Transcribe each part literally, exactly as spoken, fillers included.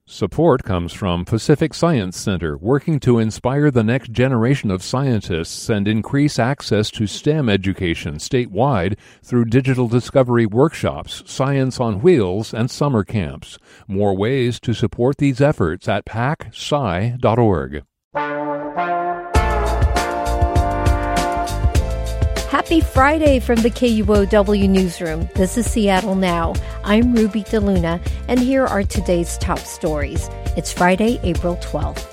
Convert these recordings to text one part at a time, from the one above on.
Support comes from Pacific Science Center, working to inspire the next generation of scientists and increase access to STEM education statewide through digital discovery workshops, science on wheels, and summer camps. More ways to support these efforts at pac sci dot org. Happy Friday from the K U O W Newsroom. This is Seattle Now. I'm Ruby DeLuna, and here are today's top stories. It's Friday, April twelfth.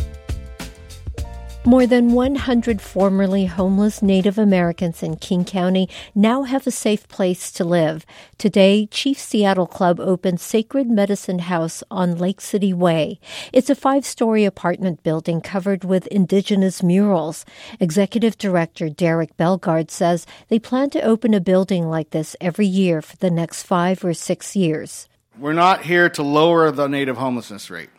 More than one hundred formerly homeless Native Americans in King County now have a safe place to live. Today, Chief Seattle Club opened Sacred Medicine House on Lake City Way. It's a five-story apartment building covered with indigenous murals. Executive Director Derek Bellegarde says they plan to open a building like this every year for the next five or six years. We're not here to lower the Native homelessness rate.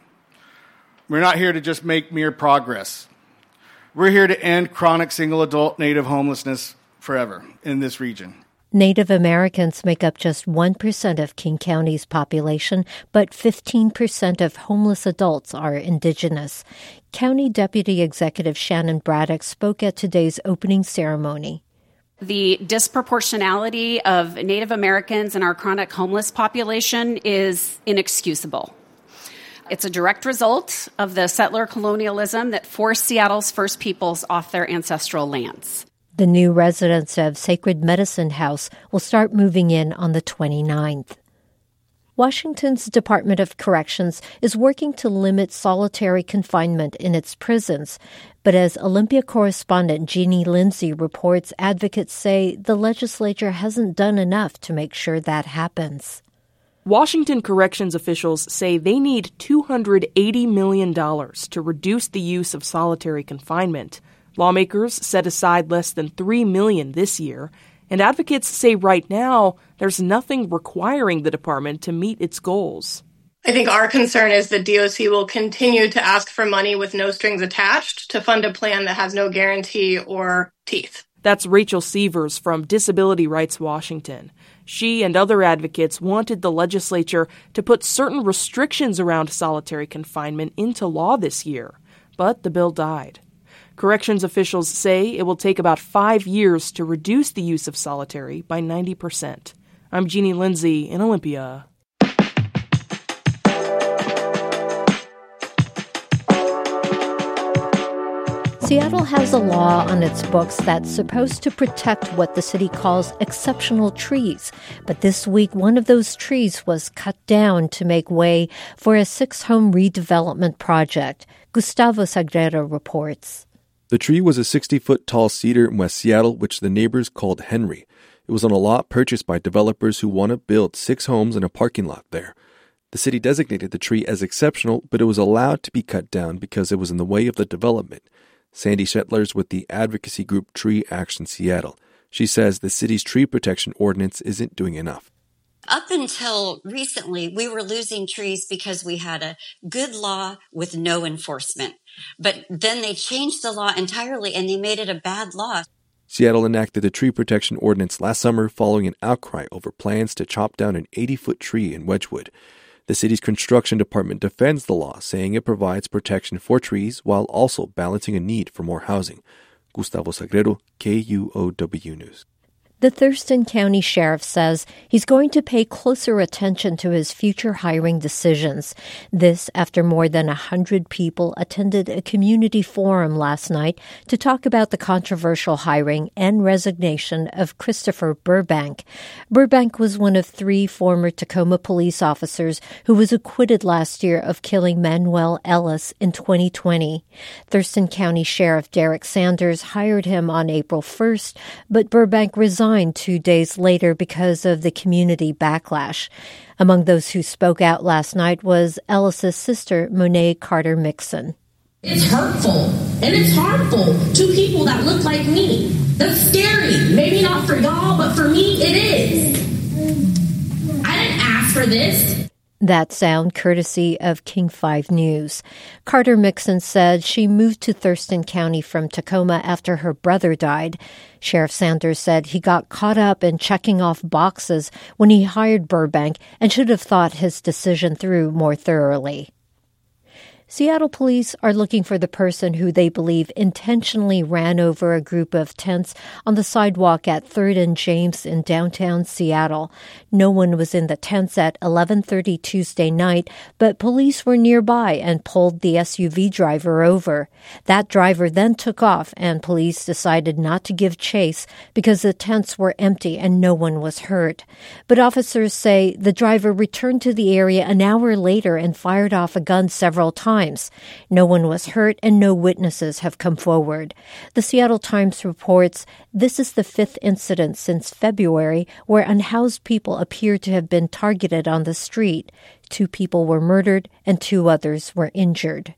We're not here to just make mere progress. We're here to end chronic single-adult Native homelessness forever in this region. Native Americans make up just one percent of King County's population, but fifteen percent of homeless adults are indigenous. County Deputy Executive Shannon Braddock spoke at today's opening ceremony. The disproportionality of Native Americans in our chronic homeless population is inexcusable. It's a direct result of the settler colonialism that forced Seattle's First Peoples off their ancestral lands. The new residents of Sacred Medicine House will start moving in on the twenty-ninth. Washington's Department of Corrections is working to limit solitary confinement in its prisons. But as Olympia correspondent Jeannie Lindsay reports, advocates say the legislature hasn't done enough to make sure that happens. Washington corrections officials say they need two hundred eighty million dollars to reduce the use of solitary confinement. Lawmakers set aside less than three million dollars this year, and advocates say right now there's nothing requiring the department to meet its goals. I think our concern is that D O C will continue to ask for money with no strings attached to fund a plan that has no guarantee or teeth. That's Rachel Sievers from Disability Rights Washington. She and other advocates wanted the legislature to put certain restrictions around solitary confinement into law this year, but the bill died. Corrections officials say it will take about five years to reduce the use of solitary by ninety percent. I'm Jeannie Lindsay in Olympia. Seattle has a law on its books that's supposed to protect what the city calls exceptional trees. But this week, one of those trees was cut down to make way for a six-home redevelopment project. Gustavo Sagrera reports. The tree was a sixty-foot tall cedar in West Seattle, which the neighbors called Henry. It was on a lot purchased by developers who want to build six homes and a parking lot there. The city designated the tree as exceptional, but it was allowed to be cut down because it was in the way of the development. Sandy Shetler's with the advocacy group Tree Action Seattle. She says the city's tree protection ordinance isn't doing enough. Up until recently, we were losing trees because we had a good law with no enforcement. But then they changed the law entirely and they made it a bad law. Seattle enacted a tree protection ordinance last summer following an outcry over plans to chop down an eighty-foot tree in Wedgwood. The city's construction department defends the law, saying it provides protection for trees while also balancing a need for more housing. Gustavo Sagrero, K U O W News. The Thurston County Sheriff says he's going to pay closer attention to his future hiring decisions. This after more than one hundred people attended a community forum last night to talk about the controversial hiring and resignation of Christopher Burbank. Burbank was one of three former Tacoma police officers who was acquitted last year of killing Manuel Ellis in twenty twenty. Thurston County Sheriff Derek Sanders hired him on April first, but Burbank resigned two days later because of the community backlash. Among those who spoke out last night was Ellis's sister, Monet Carter Mixon. It's hurtful and it's harmful to people that look like me. That's scary. Maybe not for y'all, but for me, it is. I didn't ask for this. That sound courtesy of King five News. Carter Mixon said she moved to Thurston County from Tacoma after her brother died. Sheriff Sanders said he got caught up in checking off boxes when he hired Burbank and should have thought his decision through more thoroughly. Seattle police are looking for the person who they believe intentionally ran over a group of tents on the sidewalk at third and James in downtown Seattle. No one was in the tents at eleven thirty Tuesday night, but police were nearby and pulled the S U V driver over. That driver then took off, and police decided not to give chase because the tents were empty and no one was hurt. But officers say the driver returned to the area an hour later and fired off a gun several times. No one was hurt and no witnesses have come forward. The Seattle Times reports this is the fifth incident since February where unhoused people appear to have been targeted on the street. Two people were murdered and two others were injured.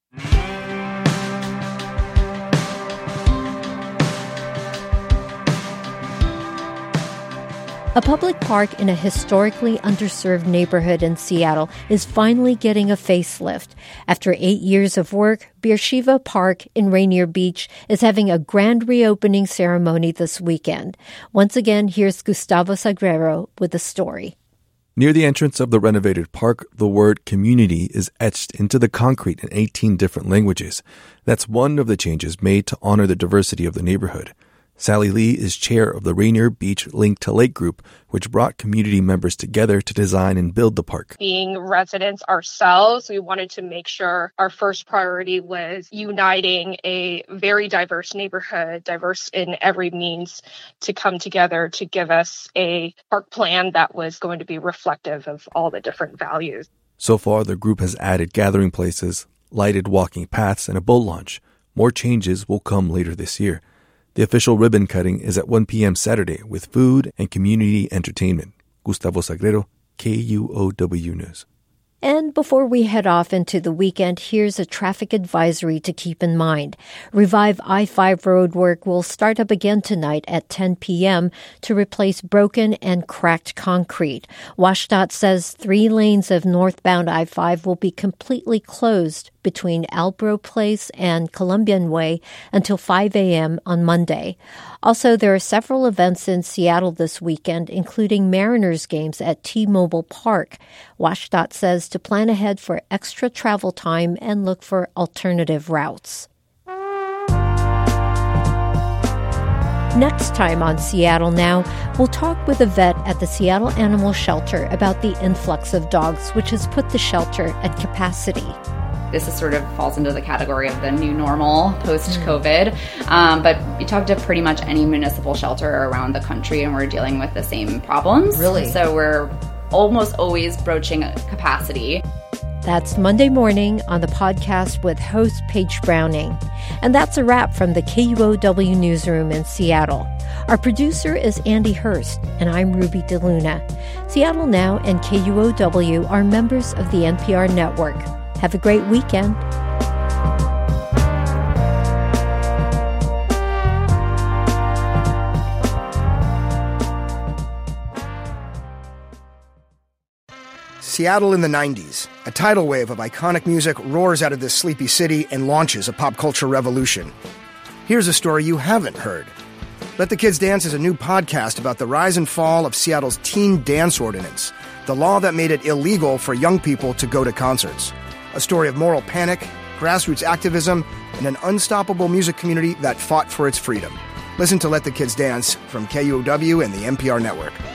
A public park in a historically underserved neighborhood in Seattle is finally getting a facelift. After eight years of work, Beersheba Park in Rainier Beach is having a grand reopening ceremony this weekend. Once again, here's Gustavo Sagrero with the story. Near the entrance of the renovated park, the word community is etched into the concrete in eighteen different languages. That's one of the changes made to honor the diversity of the neighborhood. Sally Lee is chair of the Rainier Beach Link to Lake group, which brought community members together to design and build the park. Being residents ourselves, we wanted to make sure our first priority was uniting a very diverse neighborhood, diverse in every means, to come together to give us a park plan that was going to be reflective of all the different values. So far, the group has added gathering places, lighted walking paths, and a boat launch. More changes will come later this year. The official ribbon cutting is at one p.m. Saturday with food and community entertainment. Gustavo Sagrero, K U O W News. And before we head off into the weekend, here's a traffic advisory to keep in mind. Revive I five road work will start up again tonight at ten p.m. to replace broken and cracked concrete. WashDOT says three lanes of northbound I five will be completely closed between Albro Place and Columbian Way until five a.m. on Monday. Also, there are several events in Seattle this weekend, including Mariners games at T-Mobile Park. WashDOT says to plan ahead for extra travel time and look for alternative routes. Next time on Seattle Now, we'll talk with a vet at the Seattle Animal Shelter about the influx of dogs, which has put the shelter at capacity. This is sort of falls into the category of the new normal post-COVID. Um, but you talk to pretty much any municipal shelter around the country, and we're dealing with the same problems. Really? So we're almost always broaching capacity. That's Monday morning on the podcast with host Paige Browning. And that's a wrap from the K U O W Newsroom in Seattle. Our producer is Andy Hurst, and I'm Ruby DeLuna. Seattle Now and K U O W are members of the N P R network. Have a great weekend. Seattle in the nineties. A tidal wave of iconic music roars out of this sleepy city and launches a pop culture revolution. Here's a story you haven't heard. Let the Kids Dance is a new podcast about the rise and fall of Seattle's teen dance ordinance, the law that made it illegal for young people to go to concerts. A story of moral panic, grassroots activism, and an unstoppable music community that fought for its freedom. Listen to Let the Kids Dance from K U O W and the N P R Network.